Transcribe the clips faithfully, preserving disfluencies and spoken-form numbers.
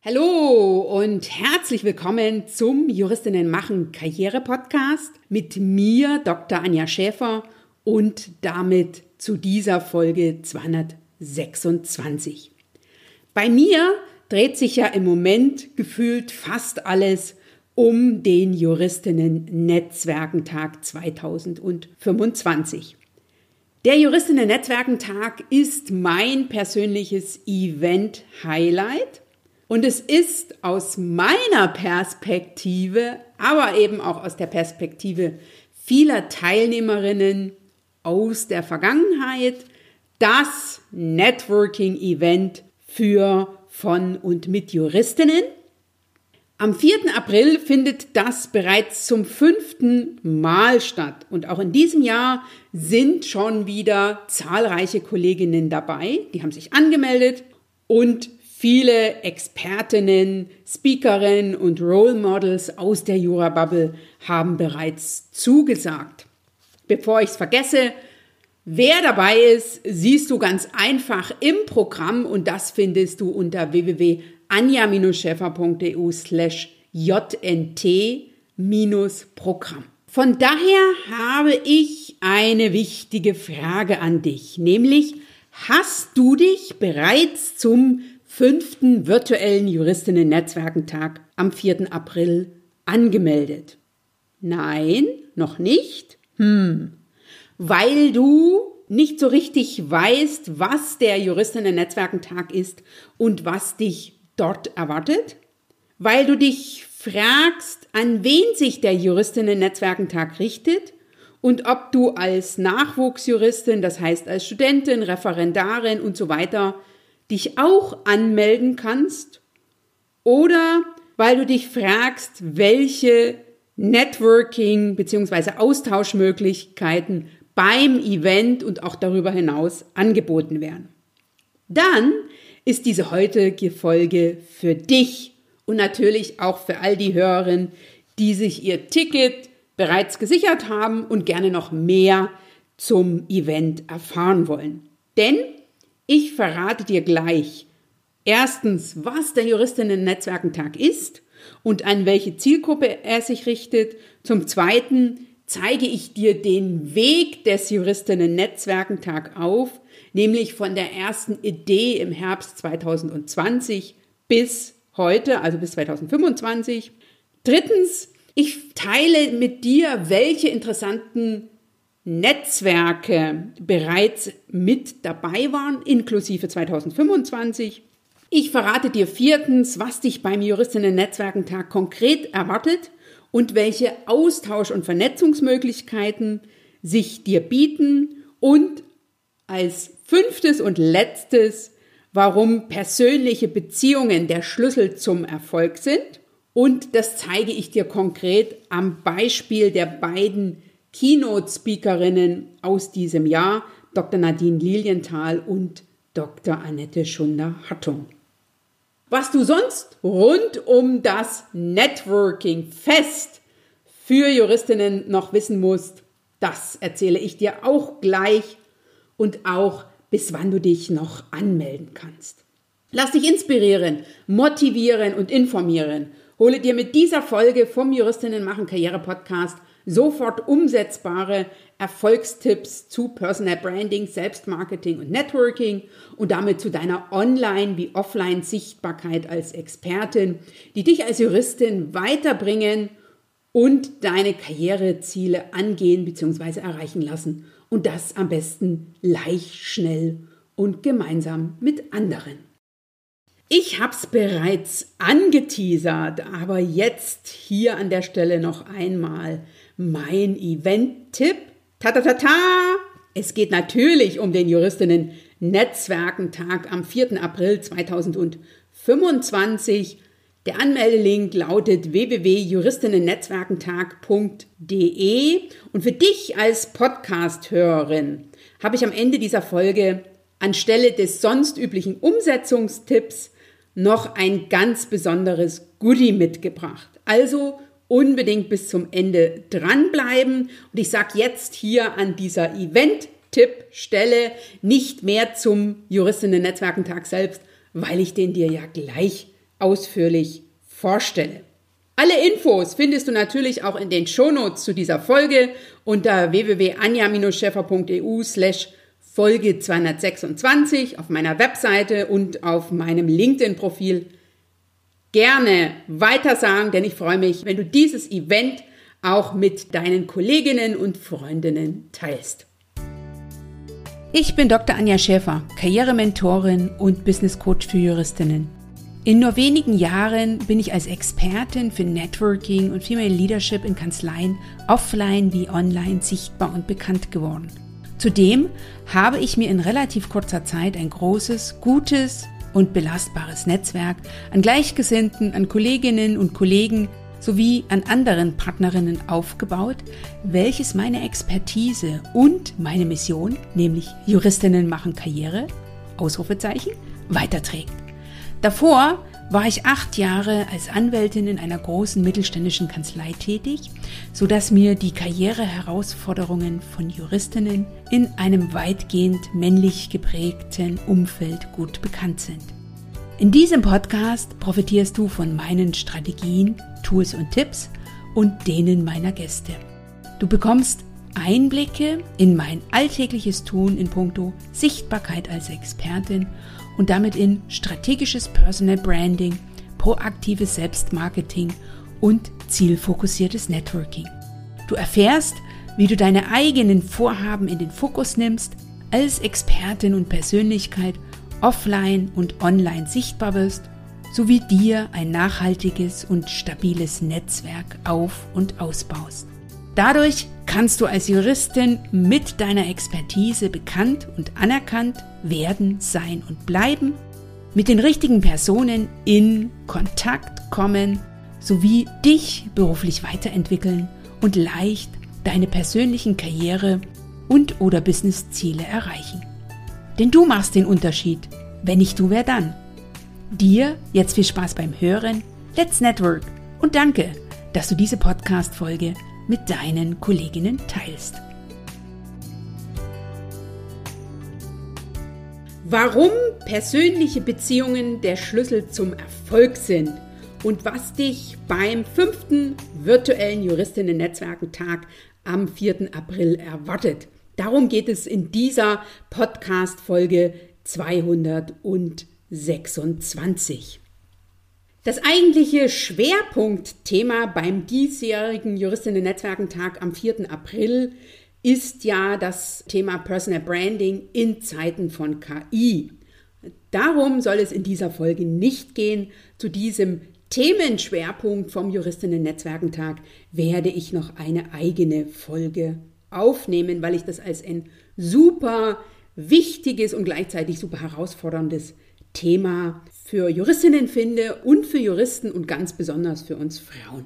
Hallo und herzlich willkommen zum Juristinnen machen Karriere-Podcast mit mir, Doktor Anja Schäfer, und damit zu dieser Folge zweihundertsechsundzwanzig. Bei mir dreht sich ja im Moment gefühlt fast alles um den Juristinnen-Netzwerkentag zweitausendfünfundzwanzig. Der Juristinnen-Netzwerkentag ist mein persönliches Event-Highlight. Und es ist aus meiner Perspektive, aber eben auch aus der Perspektive vieler Teilnehmerinnen aus der Vergangenheit, das Networking-Event für, von und mit Juristinnen. Am vierten April findet das bereits zum fünften Mal statt. Und auch in diesem Jahr sind schon wieder zahlreiche Kolleginnen dabei, die haben sich angemeldet und viele Expertinnen, Speakerinnen und Role Models aus der Jura-Bubble haben bereits zugesagt. Bevor ich es vergesse, wer dabei ist, siehst du ganz einfach im Programm und das findest du unter w w w punkt anja schäfer punkt e u slash j n t Programm. Von daher habe ich eine wichtige Frage an dich, nämlich hast du dich bereits zum fünften virtuellen Juristinnen-Netzwerkentag am vierten April angemeldet? Nein, noch nicht? Hm. Weil du nicht so richtig weißt, was der Juristinnen-Netzwerkentag ist und was dich dort erwartet? Weil du dich fragst, an wen sich der Juristinnen-Netzwerkentag richtet und ob du als Nachwuchsjuristin, das heißt als Studentin, Referendarin und so weiter, dich auch anmelden kannst, oder weil du dich fragst, welche Networking- bzw. Austauschmöglichkeiten beim Event und auch darüber hinaus angeboten werden. Dann ist diese heutige Folge für dich und natürlich auch für all die Hörerinnen, die sich ihr Ticket bereits gesichert haben und gerne noch mehr zum Event erfahren wollen. Denn ich verrate dir gleich erstens, was der Juristinnen-Netzwerkentag ist und an welche Zielgruppe er sich richtet. Zum Zweiten zeige ich dir den Weg des Juristinnen-Netzwerkentag auf, nämlich von der ersten Idee im Herbst zweitausendzwanzig bis heute, also bis zweitausendfünfundzwanzig. Drittens, ich teile mit dir, welche interessanten Netzwerke bereits mit dabei waren, inklusive zweitausendfünfundzwanzig. Ich verrate dir viertens, was dich beim Juristinnen-Netzwerkentag konkret erwartet und welche Austausch- und Vernetzungsmöglichkeiten sich dir bieten. Und als fünftes und letztes, warum persönliche Beziehungen der Schlüssel zum Erfolg sind. Und das zeige ich dir konkret am Beispiel der beiden Keynote-Speakerinnen aus diesem Jahr, Doktor Nadine Lilienthal und Doktor Annette Schunder-Hattung. Was du sonst rund um das Networking-Fest für Juristinnen noch wissen musst, das erzähle ich dir auch gleich und auch, bis wann du dich noch anmelden kannst. Lass dich inspirieren, motivieren und informieren. Hole dir mit dieser Folge vom Juristinnen machen Karriere-Podcast sofort umsetzbare Erfolgstipps zu Personal Branding, Selbstmarketing und Networking und damit zu deiner Online- wie Offline-Sichtbarkeit als Expertin, die dich als Juristin weiterbringen und deine Karriereziele angehen bzw. erreichen lassen. Und das am besten leicht, schnell und gemeinsam mit anderen. Ich habe es bereits angeteasert, aber jetzt hier an der Stelle noch einmal mein Event-Tipp. Ta-ta-ta-ta! Es geht natürlich um den Juristinnen-Netzwerkentag am vierten April zweitausendfünfundzwanzig. Der Anmeldelink lautet w w w punkt juristinnennetzwerkentag punkt d e und für dich als Podcast-Hörerin habe ich am Ende dieser Folge anstelle des sonst üblichen Umsetzungstipps noch ein ganz besonderes Goodie mitgebracht. Also unbedingt bis zum Ende dranbleiben. Und ich sage jetzt hier an dieser Event-Tipp-Stelle nicht mehr zum Juristinnen-Netzwerkentag selbst, weil ich den dir ja gleich ausführlich vorstelle. Alle Infos findest du natürlich auch in den Shownotes zu dieser Folge unter w w w punkt anja schäfer punkt e u slash Folge zweihundertsechsundzwanzig auf meiner Webseite und auf meinem LinkedIn-Profil. Gerne weitersagen, denn ich freue mich, wenn du dieses Event auch mit deinen Kolleginnen und Freundinnen teilst. Ich bin Doktor Anja Schäfer, Karrierementorin und Business Coach für Juristinnen. In nur wenigen Jahren bin ich als Expertin für Networking und Female Leadership in Kanzleien offline wie online sichtbar und bekannt geworden. Zudem habe ich mir in relativ kurzer Zeit ein großes, gutes und belastbares Netzwerk an Gleichgesinnten, an Kolleginnen und Kollegen sowie an anderen Partnerinnen aufgebaut, welches meine Expertise und meine Mission, nämlich Juristinnen machen Karriere, Ausrufezeichen, weiterträgt. Davor war ich acht Jahre als Anwältin in einer großen mittelständischen Kanzlei tätig, sodass mir die Karriereherausforderungen von Juristinnen in einem weitgehend männlich geprägten Umfeld gut bekannt sind. In diesem Podcast profitierst du von meinen Strategien, Tools und Tipps und denen meiner Gäste. Du bekommst Einblicke in mein alltägliches Tun in puncto Sichtbarkeit als Expertin und damit in strategisches Personal Branding, proaktives Selbstmarketing und zielfokussiertes Networking. Du erfährst, wie du deine eigenen Vorhaben in den Fokus nimmst, als Expertin und Persönlichkeit offline und online sichtbar wirst, sowie dir ein nachhaltiges und stabiles Netzwerk auf- und ausbaust. Dadurch kannst du als Juristin mit deiner Expertise bekannt und anerkannt werden, sein und bleiben, mit den richtigen Personen in Kontakt kommen, sowie dich beruflich weiterentwickeln und leicht deine persönlichen Karriere- und oder Businessziele erreichen. Denn du machst den Unterschied. Wenn nicht du, wer dann? Dir jetzt viel Spaß beim Hören, let's network und danke, dass du diese Podcast-Folge mit deinen Kolleginnen teilst. Warum persönliche Beziehungen der Schlüssel zum Erfolg sind und was dich beim fünften virtuellen Juristinnen-Netzwerken-Tag am vierten April erwartet. Darum geht es in dieser Podcast-Folge zweihundertsechsundzwanzig. Das eigentliche Schwerpunktthema beim diesjährigen Juristinnen-Netzwerken-Tag am vierten April ist ja das Thema Personal Branding in Zeiten von K I. Darum soll es in dieser Folge nicht gehen. Zu diesem Themenschwerpunkt vom Juristinnen-Netzwerken-Tag werde ich noch eine eigene Folge aufnehmen, weil ich das als ein super wichtiges und gleichzeitig super herausforderndes Thema für Juristinnen finde und für Juristen und ganz besonders für uns Frauen.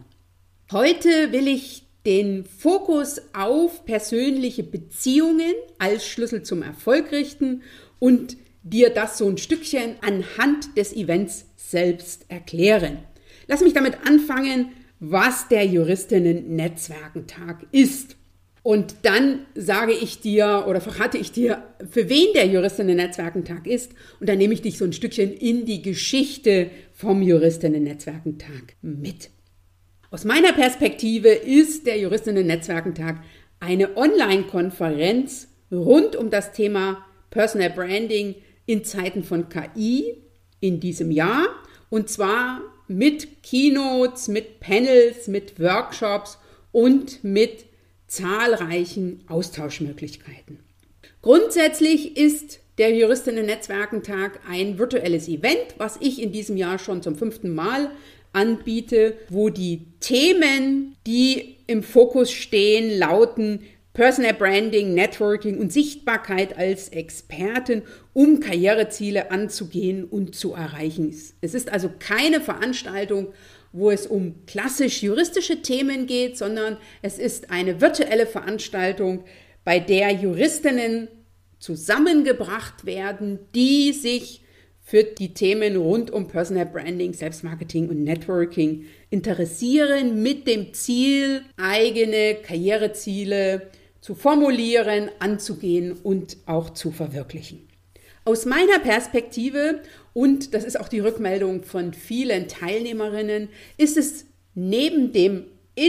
Heute will ich den Fokus auf persönliche Beziehungen als Schlüssel zum Erfolg richten und dir das so ein Stückchen anhand des Events selbst erklären. Lass mich damit anfangen, was der Juristinnen-Netzwerken-Tag ist. Und dann sage ich dir oder verrate ich dir, für wen der Juristinnen-Netzwerken-Tag ist. Und dann nehme ich dich so ein Stückchen in die Geschichte vom Juristinnen-Netzwerken-Tag mit. Aus meiner Perspektive ist der Juristinnen-Netzwerken-Tag eine Online-Konferenz rund um das Thema Personal Branding in Zeiten von K I in diesem Jahr. Und zwar mit Keynotes, mit Panels, mit Workshops und mit zahlreichen Austauschmöglichkeiten. Grundsätzlich ist der Juristinnen-Netzwerken-Tag ein virtuelles Event, was ich in diesem Jahr schon zum fünften Mal anbiete, wo die Themen, die im Fokus stehen, lauten Personal Branding, Networking und Sichtbarkeit als Expertin, um Karriereziele anzugehen und zu erreichen. Es ist also keine Veranstaltung, wo es um klassisch juristische Themen geht, sondern es ist eine virtuelle Veranstaltung, bei der Juristinnen zusammengebracht werden, die sich für die Themen rund um Personal Branding, Selbstmarketing und Networking interessieren, mit dem Ziel, eigene Karriereziele zu formulieren, anzugehen und auch zu verwirklichen. Aus meiner Perspektive, und das ist auch die Rückmeldung von vielen Teilnehmerinnen, ist es neben dem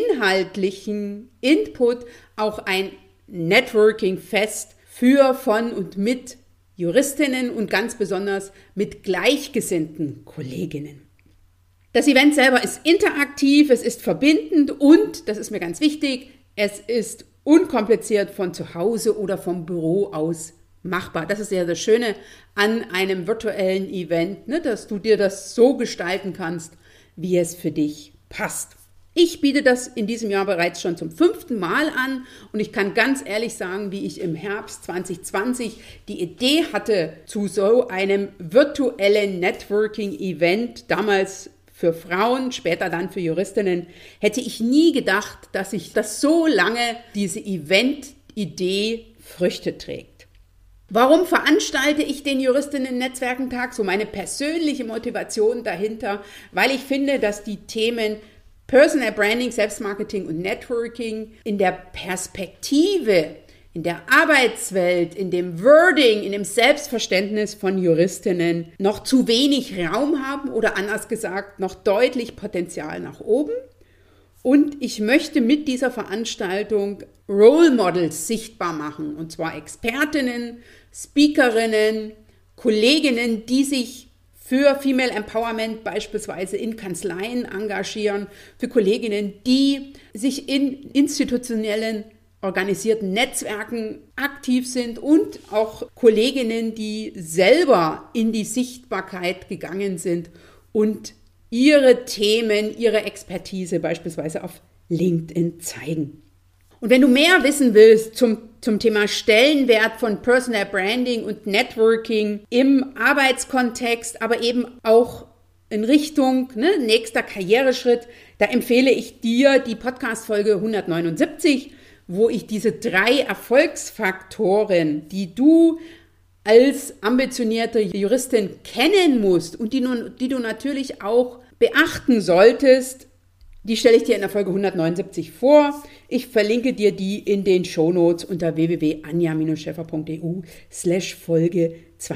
inhaltlichen Input auch ein Networking-Fest für, von und mit Juristinnen und ganz besonders mit gleichgesinnten Kolleginnen. Das Event selber ist interaktiv, es ist verbindend und, das ist mir ganz wichtig, es ist unkompliziert von zu Hause oder vom Büro aus machbar. Das ist ja das Schöne an einem virtuellen Event, ne, dass du dir das so gestalten kannst, wie es für dich passt. Ich biete das in diesem Jahr bereits schon zum fünften Mal an und ich kann ganz ehrlich sagen, wie ich im Herbst zwanzig zwanzig die Idee hatte zu so einem virtuellen Networking-Event, damals für Frauen, später dann für Juristinnen, hätte ich nie gedacht, dass sich das so lange, diese Event-Idee Früchte trägt. Warum veranstalte ich den Juristinnen-Netzwerkentag? So meine persönliche Motivation dahinter, weil ich finde, dass die Themen Personal Branding, Selbstmarketing und Networking in der Perspektive, in der Arbeitswelt, in dem Wording, in dem Selbstverständnis von Juristinnen noch zu wenig Raum haben oder anders gesagt noch deutlich Potenzial nach oben. Und ich möchte mit dieser Veranstaltung Role Models sichtbar machen, und zwar Expertinnen, Speakerinnen, Kolleginnen, die sich für Female Empowerment beispielsweise in Kanzleien engagieren, für Kolleginnen, die sich in institutionellen organisierten Netzwerken aktiv sind und auch Kolleginnen, die selber in die Sichtbarkeit gegangen sind und ihre Themen, ihre Expertise beispielsweise auf LinkedIn zeigen. Und wenn du mehr wissen willst zum, zum Thema Stellenwert von Personal Branding und Networking im Arbeitskontext, aber eben auch in Richtung ne, nächster Karriereschritt, da empfehle ich dir die Podcast-Folge hundertneunundsiebzig, wo ich diese drei Erfolgsfaktoren, die du als ambitionierte Juristin kennen musst und die, nun, die du natürlich auch beachten solltest, die stelle ich dir in der Folge hundertneunundsiebzig vor. Ich verlinke dir die in den Shownotes unter w w w punkt anja scheffer punkt e u slash Folge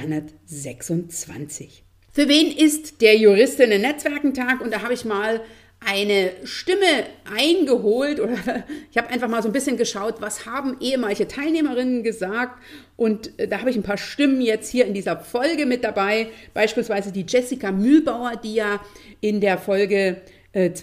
zweihundertsechsundzwanzig. Für wen ist der Juristinnen-Netzwerkentag? Und da habe ich mal eine Stimme eingeholt oder ich habe einfach mal so ein bisschen geschaut, was haben ehemalige Teilnehmerinnen gesagt, und da habe ich ein paar Stimmen jetzt hier in dieser Folge mit dabei, beispielsweise die Jessica Mühlbauer, die ja in der Folge äh,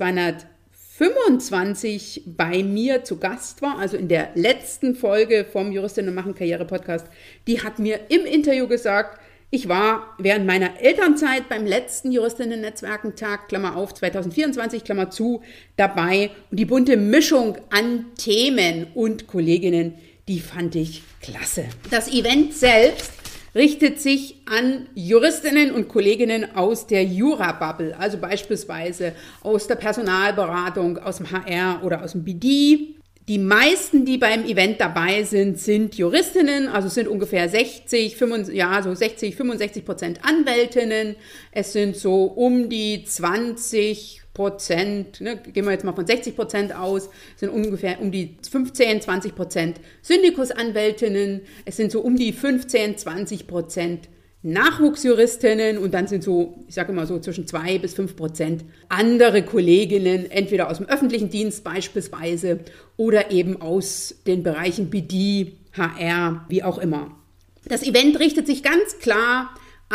zweihundertfünfundzwanzig bei mir zu Gast war, also in der letzten Folge vom Juristinnen machen Karriere Podcast, die hat mir im Interview gesagt, ich war während meiner Elternzeit beim letzten Juristinnen-Netzwerkentag, Klammer auf, zweitausendvierundzwanzig, Klammer zu, dabei. Und die bunte Mischung an Themen und Kolleginnen, die fand ich klasse. Das Event selbst richtet sich an Juristinnen und Kolleginnen aus der Jura-Bubble, also beispielsweise aus der Personalberatung, aus dem H R oder aus dem B D. Die meisten, die beim Event dabei sind, sind Juristinnen, also es sind ungefähr sechzig, fünfundsiebzig, ja, so sechzig, fünfundsechzig Prozent Anwältinnen. Es sind so um die zwanzig Prozent, ne, gehen wir jetzt mal von sechzig Prozent aus, sind ungefähr um die fünfzehn, zwanzig Prozent Syndikusanwältinnen. Es sind so um die fünfzehn, zwanzig Prozent Nachwuchsjuristinnen und dann sind so, ich sage immer so zwischen zwei bis fünf Prozent andere Kolleginnen, entweder aus dem öffentlichen Dienst beispielsweise oder eben aus den Bereichen B D, H R, wie auch immer. Das Event richtet sich ganz klar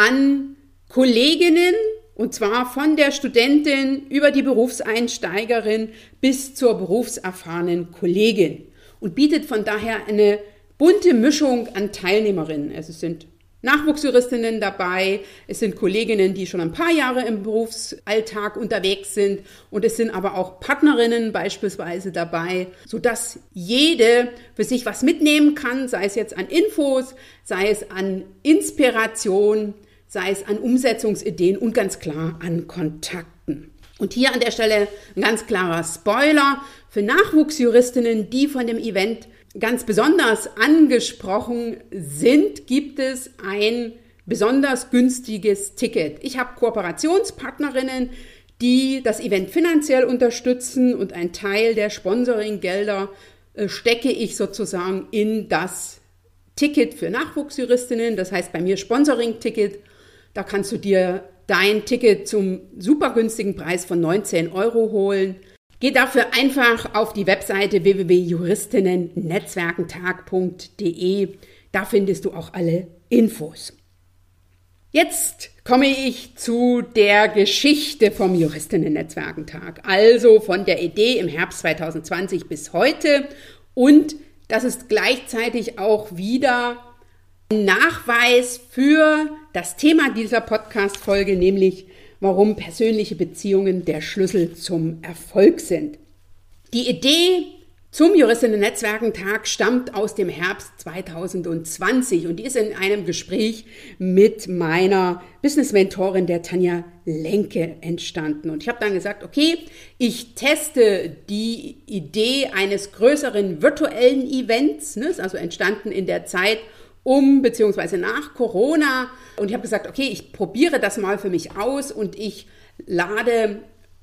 an Kolleginnen, und zwar von der Studentin über die Berufseinsteigerin bis zur berufserfahrenen Kollegin und bietet von daher eine bunte Mischung an Teilnehmerinnen. Also es sind Nachwuchsjuristinnen dabei, es sind Kolleginnen, die schon ein paar Jahre im Berufsalltag unterwegs sind, und es sind aber auch Partnerinnen beispielsweise dabei, sodass jede für sich was mitnehmen kann, sei es jetzt an Infos, sei es an Inspiration, sei es an Umsetzungsideen und ganz klar an Kontakten. Und hier an der Stelle ein ganz klarer Spoiler für Nachwuchsjuristinnen, die von dem Event ganz besonders angesprochen sind, gibt es ein besonders günstiges Ticket. Ich habe Kooperationspartnerinnen, die das Event finanziell unterstützen, und ein Teil der Sponsoringgelder äh, stecke ich sozusagen in das Ticket für Nachwuchsjuristinnen, das heißt bei mir Sponsoring-Ticket. Da kannst du dir dein Ticket zum super günstigen Preis von neunzehn Euro holen. Geh dafür einfach auf die Webseite w w w punkt juristinnen netzwerkentag punkt d e. Da findest du auch alle Infos. Jetzt komme ich zu der Geschichte vom Juristinnen-Netzwerkentag, also von der Idee im Herbst zwanzig zwanzig bis heute. Und das ist gleichzeitig auch wieder ein Nachweis für das Thema dieser Podcast-Folge, nämlich warum persönliche Beziehungen der Schlüssel zum Erfolg sind. Die Idee zum Juristinnen-Netzwerkentag stammt aus dem Herbst zwanzig zwanzig und die ist in einem Gespräch mit meiner Business-Mentorin, der Tanja Lenke, entstanden. Und ich habe dann gesagt, okay, ich teste die Idee eines größeren virtuellen Events, ne, ist also entstanden in der Zeit um bzw. nach Corona. Und ich habe gesagt, okay, ich probiere das mal für mich aus und ich lade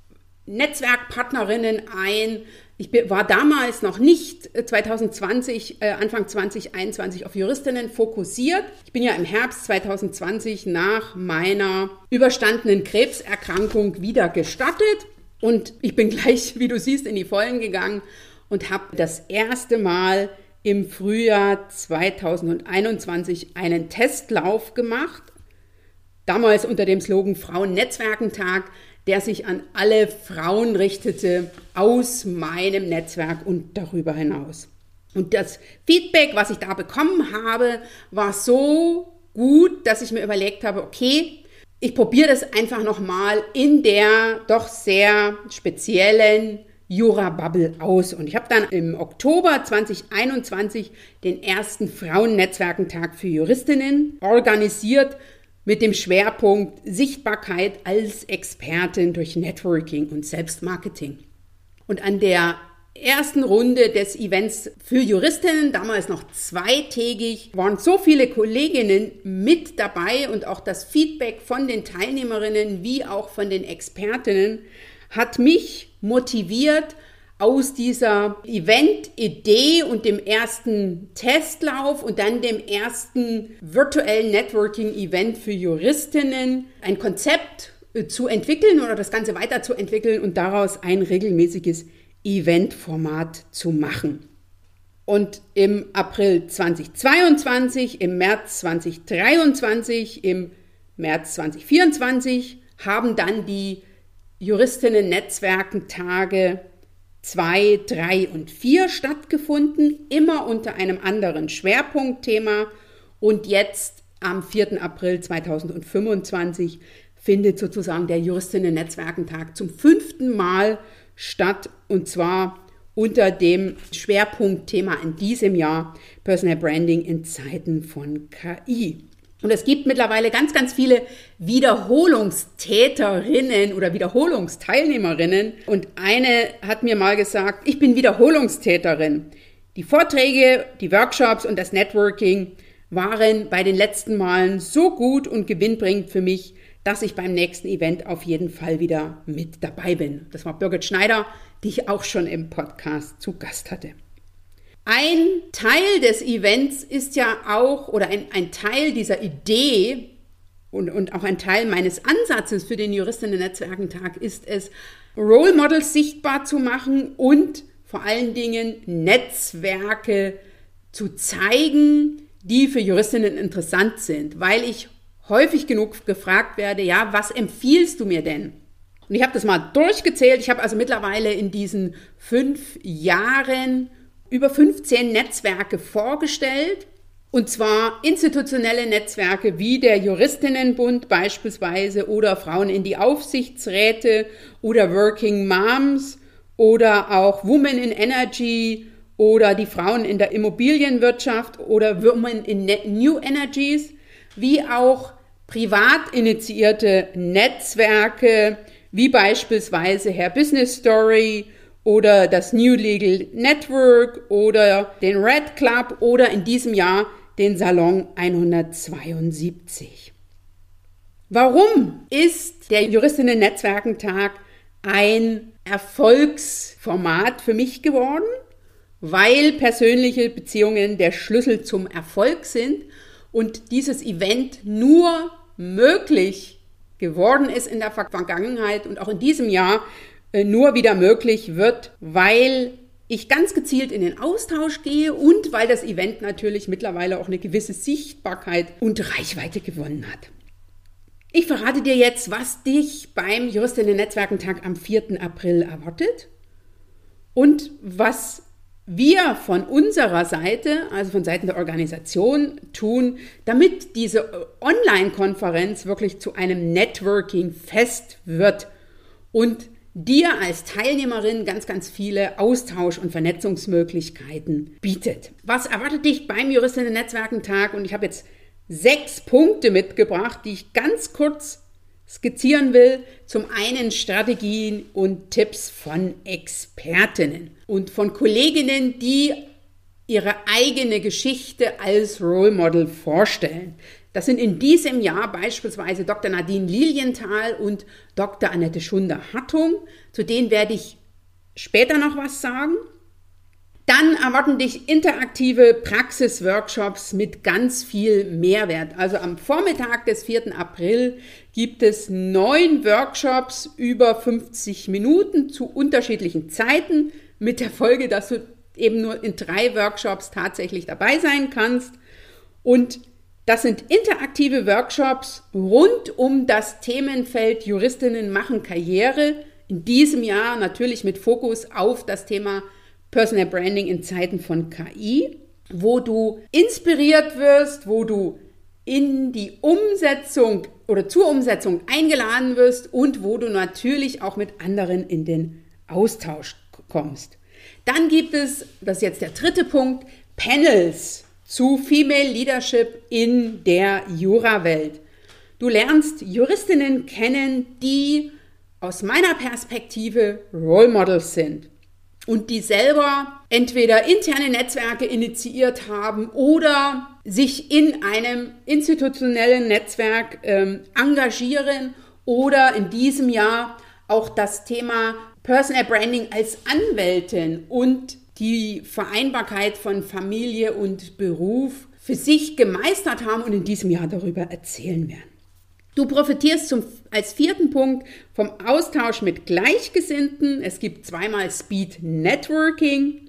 Netzwerkpartnerinnen ein. Ich war damals noch nicht zwanzig zwanzig, äh, Anfang zwanzig einundzwanzig auf Juristinnen fokussiert. Ich bin ja im Herbst zwanzig zwanzig nach meiner überstandenen Krebserkrankung wieder gestartet. Und ich bin gleich, wie du siehst, in die Vollen gegangen und habe das erste Mal im Frühjahr zwanzig einundzwanzig einen Testlauf gemacht. Damals unter dem Slogan Frauen-Netzwerkentag, der sich an alle Frauen richtete aus meinem Netzwerk und darüber hinaus. Und das Feedback, was ich da bekommen habe, war so gut, dass ich mir überlegt habe, okay, ich probiere das einfach nochmal in der doch sehr speziellen Jura-Bubble aus. Und ich habe dann im Oktober zwanzig einundzwanzig den ersten Frauen-Netzwerkentag für Juristinnen organisiert, mit dem Schwerpunkt Sichtbarkeit als Expertin durch Networking und Selbstmarketing. Und an der ersten Runde des Events für Juristinnen, damals noch zweitägig, waren so viele Kolleginnen mit dabei und auch das Feedback von den Teilnehmerinnen wie auch von den Expertinnen hat mich motiviert, aus dieser Event-Idee und dem ersten Testlauf und dann dem ersten virtuellen Networking-Event für Juristinnen ein Konzept zu entwickeln oder das Ganze weiterzuentwickeln und daraus ein regelmäßiges Eventformat zu machen. Und im April zwanzig zweiundzwanzig, im März zwanzig dreiundzwanzig, im März zwanzig vierundzwanzig haben dann die Juristinnen-Netzwerkentage zwei, drei und vier stattgefunden, immer unter einem anderen Schwerpunktthema. Und jetzt am vierten April zweitausendfünfundzwanzig findet sozusagen der Juristinnen-Netzwerkentag zum fünften Mal statt, und zwar unter dem Schwerpunktthema in diesem Jahr Personal Branding in Zeiten von K I. Und es gibt mittlerweile ganz, ganz viele Wiederholungstäterinnen oder Wiederholungsteilnehmerinnen. Und eine hat mir mal gesagt, ich bin Wiederholungstäterin. Die Vorträge, die Workshops und das Networking waren bei den letzten Malen so gut und gewinnbringend für mich, dass ich beim nächsten Event auf jeden Fall wieder mit dabei bin. Das war Birgit Schneider, die ich auch schon im Podcast zu Gast hatte. Ein Teil des Events ist ja auch, oder ein, ein Teil dieser Idee und, und auch ein Teil meines Ansatzes für den Juristinnen-Netzwerkentag ist es, Role Models sichtbar zu machen und vor allen Dingen Netzwerke zu zeigen, die für Juristinnen interessant sind, weil ich häufig genug gefragt werde, ja, was empfiehlst du mir denn? Und ich habe das mal durchgezählt. Ich habe also mittlerweile in diesen fünf Jahren über fünfzehn Netzwerke vorgestellt, und zwar institutionelle Netzwerke wie der Juristinnenbund beispielsweise oder Frauen in die Aufsichtsräte oder Working Moms oder auch Women in Energy oder die Frauen in der Immobilienwirtschaft oder Women in New Energies, wie auch privat initiierte Netzwerke wie beispielsweise Hair Business Story oder das New Legal Network oder den Red Club oder in diesem Jahr den Salon hundertzweiundsiebzig. Warum ist der Juristinnen-Netzwerkentag ein Erfolgsformat für mich geworden? weil persönliche Beziehungen der Schlüssel zum Erfolg sind und dieses Event nur möglich geworden ist in der Vergangenheit und auch in diesem Jahr nur wieder möglich wird, weil ich ganz gezielt in den Austausch gehe und weil das Event natürlich mittlerweile auch eine gewisse Sichtbarkeit und Reichweite gewonnen hat. Ich verrate dir jetzt, was dich beim Juristinnen-Netzwerkentag am vierten April erwartet und was wir von unserer Seite, also von Seiten der Organisation, tun, damit diese Online-Konferenz wirklich zu einem Networking-Fest wird und dir als Teilnehmerin ganz, ganz viele Austausch- und Vernetzungsmöglichkeiten bietet. Was erwartet dich beim Juristinnen-Netzwerkentag? Und ich habe jetzt sechs Punkte mitgebracht, die ich ganz kurz skizzieren will. Zum einen Strategien und Tipps von Expertinnen und von Kolleginnen, die ihre eigene Geschichte als Role Model vorstellen. Das sind in diesem Jahr beispielsweise Doktor Nadine Lilienthal und Doktor Annette Schunder-Hattung. Zu denen werde ich später noch was sagen. Dann erwarten dich interaktive Praxisworkshops mit ganz viel Mehrwert. Also am Vormittag des vierten April gibt es neun Workshops über fünfzig Minuten zu unterschiedlichen Zeiten mit der Folge, dass du eben nur in drei Workshops tatsächlich dabei sein kannst. Und das sind interaktive Workshops rund um das Themenfeld Juristinnen machen Karriere. In diesem Jahr natürlich mit Fokus auf das Thema Personal Branding in Zeiten von K I, wo du inspiriert wirst, wo du in die Umsetzung oder zur Umsetzung eingeladen wirst und wo du natürlich auch mit anderen in den Austausch kommst. Dann gibt es, das ist jetzt der dritte Punkt, Panels zu Female Leadership in der Jurawelt. Du lernst Juristinnen kennen, die aus meiner Perspektive Role Models sind und die selber entweder interne Netzwerke initiiert haben oder sich in einem institutionellen Netzwerk ähm, engagieren oder in diesem Jahr auch das Thema Personal Branding als Anwältin und die Vereinbarkeit von Familie und Beruf für sich gemeistert haben und in diesem Jahr darüber erzählen werden. Du profitierst zum, als vierten Punkt vom Austausch mit Gleichgesinnten. Es gibt zweimal Speed Networking.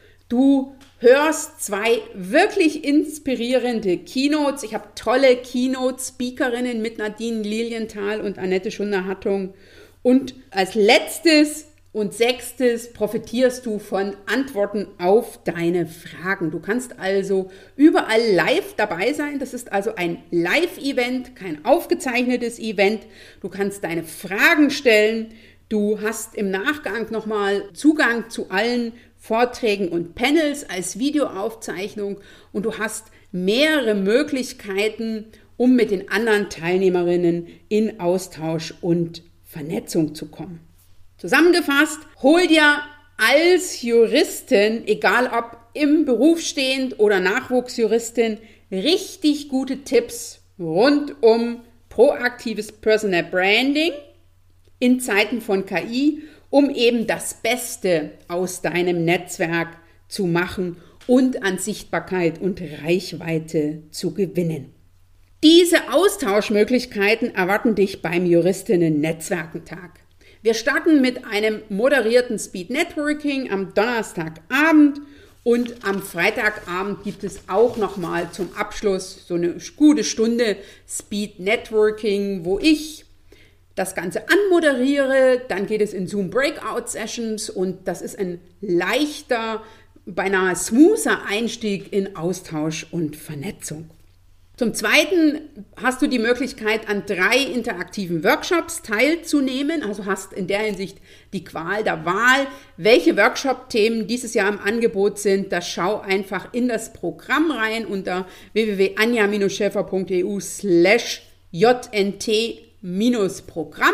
Du hörst zwei wirklich inspirierende Keynotes. Ich habe tolle Keynote-Speakerinnen mit Nadine Lilienthal und Annette Schunder-Hattung. Und als letztes und sechstes profitierst du von Antworten auf deine Fragen. Du kannst also überall live dabei sein. Das ist also ein Live-Event, kein aufgezeichnetes Event. Du kannst deine Fragen stellen. Du hast im Nachgang nochmal Zugang zu allen Vorträgen und Panels als Videoaufzeichnung und du hast mehrere Möglichkeiten, um mit den anderen Teilnehmerinnen in Austausch und Vernetzung zu kommen. Zusammengefasst, hol dir als Juristin, egal ob im Beruf stehend oder Nachwuchsjuristin, richtig gute Tipps rund um proaktives Personal Branding in Zeiten von K I, um eben das Beste aus deinem Netzwerk zu machen und an Sichtbarkeit und Reichweite zu gewinnen. Diese Austauschmöglichkeiten erwarten dich beim Juristinnen-Netzwerkentag. Wir starten mit einem moderierten Speed Networking am Donnerstagabend und am Freitagabend gibt es auch nochmal zum Abschluss so eine gute Stunde Speed Networking, wo ich das Ganze anmoderiere. Dann geht es in Zoom Breakout Sessions und das ist ein leichter, beinahe smoother Einstieg in Austausch und Vernetzung. Zum Zweiten hast du die Möglichkeit, an drei interaktiven Workshops teilzunehmen. Also hast in der Hinsicht die Qual der Wahl. Welche Workshop-Themen dieses Jahr im Angebot sind, das schau einfach in das Programm rein unter w w w punkt anja Bindestrich schäfer punkt e u slash j n t Programm.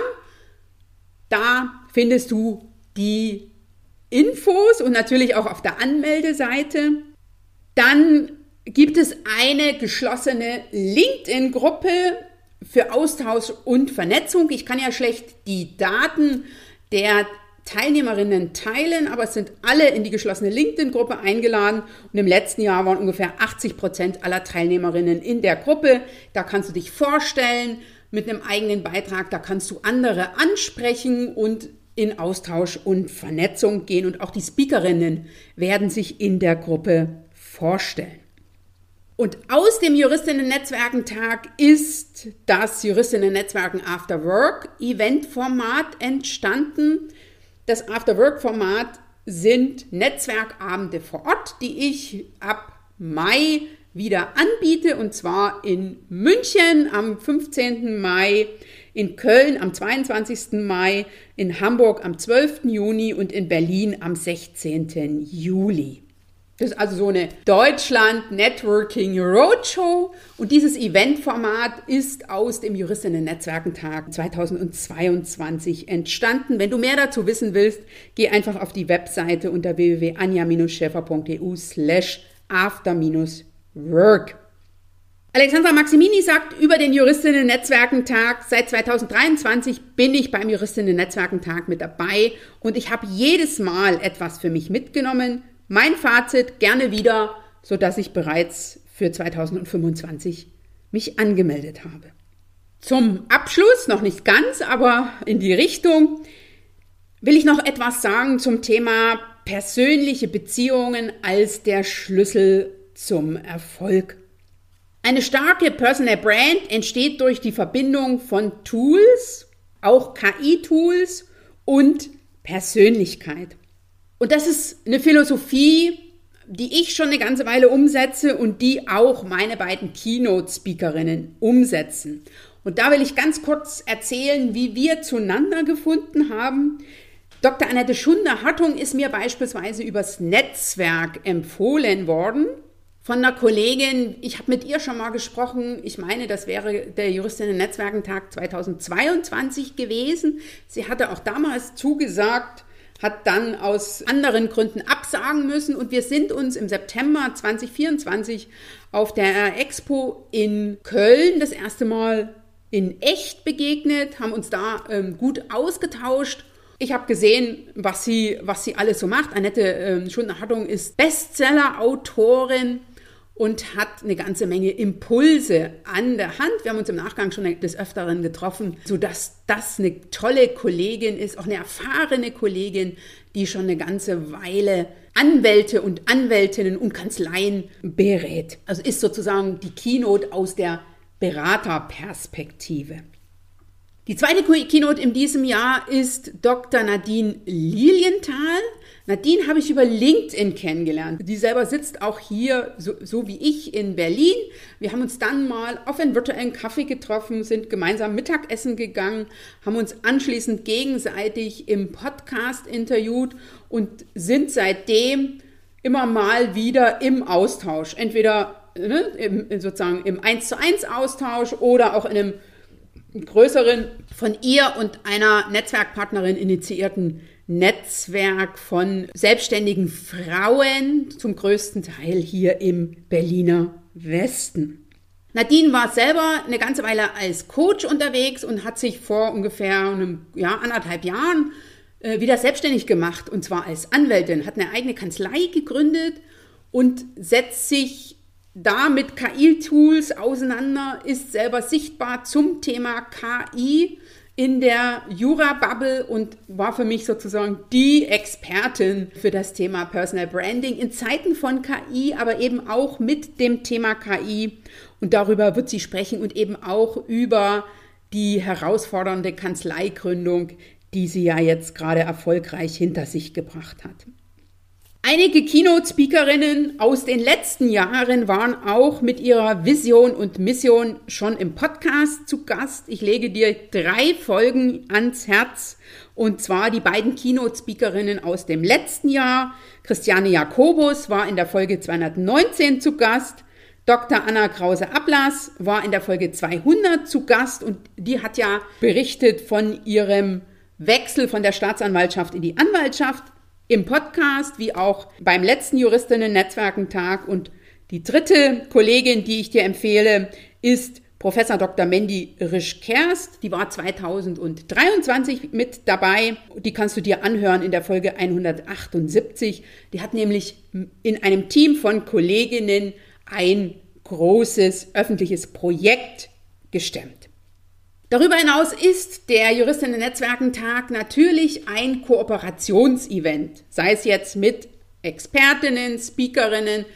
Da findest du die Infos und natürlich auch auf der Anmeldeseite. Dann gibt es eine geschlossene LinkedIn-Gruppe für Austausch und Vernetzung. Ich kann ja schlecht die Daten der Teilnehmerinnen teilen, aber es sind alle in die geschlossene LinkedIn-Gruppe eingeladen und im letzten Jahr waren ungefähr achtzig Prozent aller Teilnehmerinnen in der Gruppe. Da kannst du dich vorstellen mit einem eigenen Beitrag, da kannst du andere ansprechen und in Austausch und Vernetzung gehen und auch die Speakerinnen werden sich in der Gruppe vorstellen. Und aus dem Juristinnen-Netzwerken-Tag ist das Juristinnen-Netzwerken After Work Event-Format entstanden. Das After Work-Format sind Netzwerkabende vor Ort, die ich ab Mai wieder anbiete, und zwar in München am fünfzehnten Mai, in Köln am zweiundzwanzigsten Mai, in Hamburg am zwölften Juni und in Berlin am sechzehnten Juli. Das ist also so eine Deutschland Networking Roadshow und dieses Eventformat ist aus dem Juristinnen-Netzwerken-Tag zweitausendzweiundzwanzig entstanden. Wenn du mehr dazu wissen willst, geh einfach auf die Webseite unter w w w punkt anja schäfer punkt e u slash after work. Alexandra Maximini sagt über den Juristinnen-Netzwerken-Tag, seit zweitausenddreiundzwanzig bin ich beim Juristinnen-Netzwerken-Tag mit dabei und ich habe jedes Mal etwas für mich mitgenommen. Mein Fazit, gerne wieder, sodass ich bereits für zweitausendfünfundzwanzig mich angemeldet habe. Zum Abschluss, noch nicht ganz, aber in die Richtung, will ich noch etwas sagen zum Thema persönliche Beziehungen als der Schlüssel zum Erfolg. Eine starke Personal Brand entsteht durch die Verbindung von Tools, auch K I-Tools und Persönlichkeit. Und das ist eine Philosophie, die ich schon eine ganze Weile umsetze und die auch meine beiden Keynote-Speakerinnen umsetzen. Und da will ich ganz kurz erzählen, wie wir zueinander gefunden haben. Doktor Annette Schunder-Hartung ist mir beispielsweise übers Netzwerk empfohlen worden von einer Kollegin. Ich habe mit ihr schon mal gesprochen. Ich meine, das wäre der Juristinnen-Netzwerken-Tag zweitausendzweiundzwanzig gewesen. Sie hatte auch damals zugesagt, hat dann aus anderen Gründen absagen müssen und wir sind uns im September zweitausendvierundzwanzig auf der Expo in Köln das erste Mal in echt begegnet, haben uns da ähm, gut ausgetauscht. Ich habe gesehen, was sie, was sie alles so macht. Annette ähm, Schunder-Hartung ist Bestseller-Autorin und hat eine ganze Menge Impulse an der Hand. Wir haben uns im Nachgang schon des Öfteren getroffen, sodass das eine tolle Kollegin ist, auch eine erfahrene Kollegin, die schon eine ganze Weile Anwälte und Anwältinnen und Kanzleien berät. Also ist sozusagen die Keynote aus der Beraterperspektive. Die zweite Keynote in diesem Jahr ist Doktor Nadine Lilienthal. Nadine habe ich über LinkedIn kennengelernt. Die selber sitzt auch hier, so, so wie ich, in Berlin. Wir haben uns dann mal auf einen virtuellen Kaffee getroffen, sind gemeinsam Mittagessen gegangen, haben uns anschließend gegenseitig im Podcast interviewt und sind seitdem immer mal wieder im Austausch. Entweder ne, im, sozusagen im eins zu eins Austausch oder auch in einem größeren, von ihr und einer Netzwerkpartnerin initiierten Netzwerk von selbstständigen Frauen, zum größten Teil hier im Berliner Westen. Nadine war selber eine ganze Weile als Coach unterwegs und hat sich vor ungefähr einem, ja, anderthalb Jahren äh, wieder selbstständig gemacht, und zwar als Anwältin, hat eine eigene Kanzlei gegründet und setzt sich da mit K I-Tools auseinander, ist selber sichtbar zum Thema K I in der Jura-Bubble und war für mich sozusagen die Expertin für das Thema Personal Branding in Zeiten von K I, aber eben auch mit dem Thema K I. Und darüber wird sie sprechen und eben auch über die herausfordernde Kanzleigründung, die sie ja jetzt gerade erfolgreich hinter sich gebracht hat. Einige Keynote-Speakerinnen aus den letzten Jahren waren auch mit ihrer Vision und Mission schon im Podcast zu Gast. Ich lege dir drei Folgen ans Herz, und zwar die beiden Keynote-Speakerinnen aus dem letzten Jahr. Christiane Jakobus war in der Folge zweihundertneunzehn zu Gast. Doktor Anna Krause-Ablas war in der Folge zweihundert zu Gast und die hat ja berichtet von ihrem Wechsel von der Staatsanwaltschaft in die Anwaltschaft. Im Podcast, wie auch beim letzten Juristinnen-Netzwerken-Tag. Und die dritte Kollegin, die ich dir empfehle, ist Professor Doktor Mandy Risch-Kerst, die war zweitausenddreiundzwanzig mit dabei. Die kannst du dir anhören in der Folge hundertachtundsiebzig. Die hat nämlich in einem Team von Kolleginnen ein großes öffentliches Projekt gestemmt. Darüber hinaus ist der Juristinnen-Netzwerkentag natürlich ein Kooperationsevent, sei es jetzt mit Expertinnen, Speakerinnen,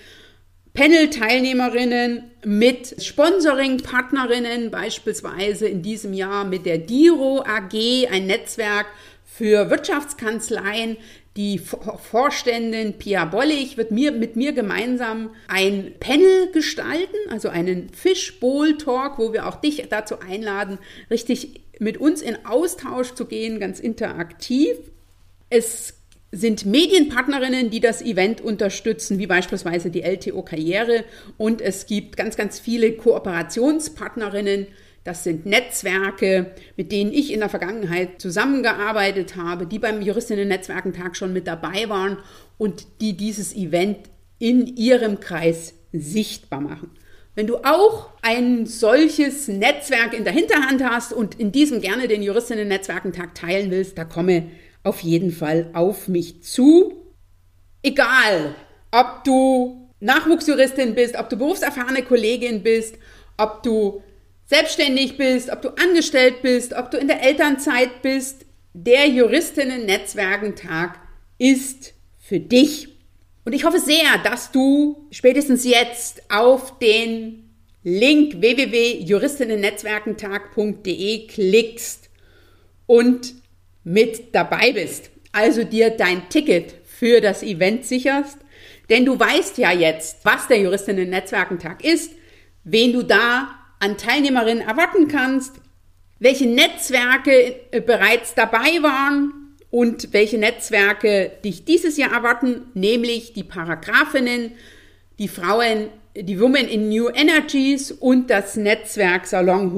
Panel-Teilnehmerinnen, mit Sponsoring-Partnerinnen, beispielsweise in diesem Jahr mit der DIRO A G, ein Netzwerk für Wirtschaftskanzleien. Die Vorständin Pia Bollig wird mir, mit mir gemeinsam ein Panel gestalten, also einen Fishbowl-Talk, wo wir auch dich dazu einladen, richtig mit uns in Austausch zu gehen, ganz interaktiv. Es sind Medienpartnerinnen, die das Event unterstützen, wie beispielsweise die L T O Karriere. Und es gibt ganz, ganz viele Kooperationspartnerinnen. Das sind Netzwerke, mit denen ich in der Vergangenheit zusammengearbeitet habe, die beim Juristinnen-Netzwerkentag schon mit dabei waren und die dieses Event in ihrem Kreis sichtbar machen. Wenn du auch ein solches Netzwerk in der Hinterhand hast und in diesem gerne den Juristinnen-Netzwerkentag teilen willst, da komme auf jeden Fall auf mich zu. Egal, ob du Nachwuchsjuristin bist, ob du berufserfahrene Kollegin bist, ob du selbstständig bist, ob du angestellt bist, ob du in der Elternzeit bist, der Juristinnen-Netzwerkentag ist für dich. Und ich hoffe sehr, dass du spätestens jetzt auf den Link w w w punkt juristinnennetzwerkentag punkt d e klickst und mit dabei bist, also dir dein Ticket für das Event sicherst, denn du weißt ja jetzt, was der Juristinnen-Netzwerkentag ist, wen du da an Teilnehmerinnen erwarten kannst, welche Netzwerke bereits dabei waren und welche Netzwerke dich dieses Jahr erwarten, nämlich die Paragraphinnen, die Frauen, die Women in New Energies und das Netzwerk Salon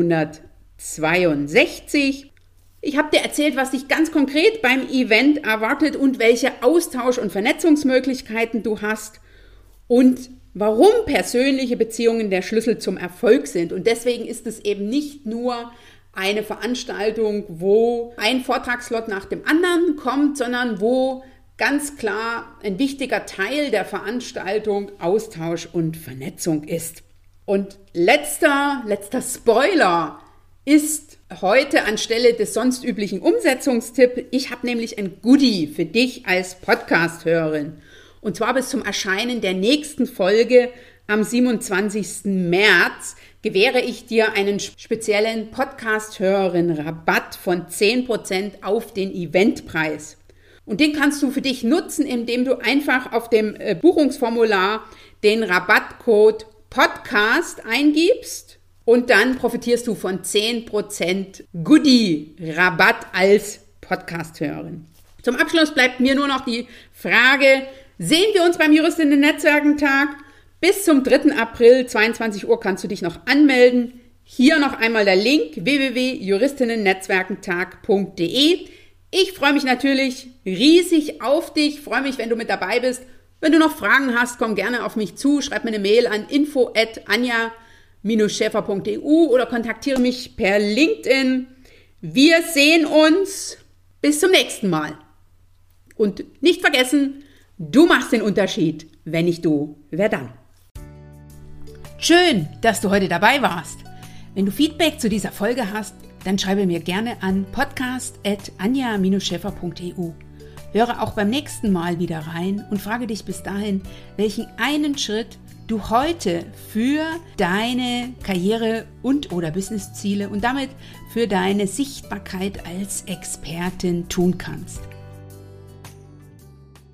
hundertzweiundsechzig. Ich habe dir erzählt, was dich ganz konkret beim Event erwartet und welche Austausch- und Vernetzungsmöglichkeiten du hast und warum persönliche Beziehungen der Schlüssel zum Erfolg sind. Und deswegen ist es eben nicht nur eine Veranstaltung, wo ein Vortragslot nach dem anderen kommt, sondern wo ganz klar ein wichtiger Teil der Veranstaltung Austausch und Vernetzung ist. Und letzter, letzter Spoiler ist heute anstelle des sonst üblichen Umsetzungstipps. Ich habe nämlich ein Goodie für dich als Podcast-Hörerin. Und zwar bis zum Erscheinen der nächsten Folge am siebenundzwanzigsten März gewähre ich dir einen speziellen Podcast-Hörerin-Rabatt von zehn Prozent auf den Eventpreis. Und den kannst du für dich nutzen, indem du einfach auf dem Buchungsformular den Rabattcode Podcast eingibst. Und dann profitierst du von zehn Prozent Goodie-Rabatt als Podcast-Hörerin. Zum Abschluss bleibt mir nur noch die Frage, sehen wir uns beim Juristinnen-Netzwerkentag? Bis zum dritten April, zweiundzwanzig Uhr, kannst du dich noch anmelden. Hier noch einmal der Link w w w punkt juristinnennetzwerkentag punkt d e. Ich freue mich natürlich riesig auf dich, freue mich, wenn du mit dabei bist. Wenn du noch Fragen hast, komm gerne auf mich zu, schreib mir eine Mail an info at anja schäfer punkt e u oder kontaktiere mich per LinkedIn. Wir sehen uns. Bis zum nächsten Mal. Und nicht vergessen, du machst den Unterschied. Wenn nicht du, wer dann? Schön, dass du heute dabei warst. Wenn du Feedback zu dieser Folge hast, dann schreibe mir gerne an podcast at anja schäfer punkt e u. Höre auch beim nächsten Mal wieder rein und frage dich bis dahin, welchen einen Schritt du heute für deine Karriere und oder Businessziele und damit für deine Sichtbarkeit als Expertin tun kannst.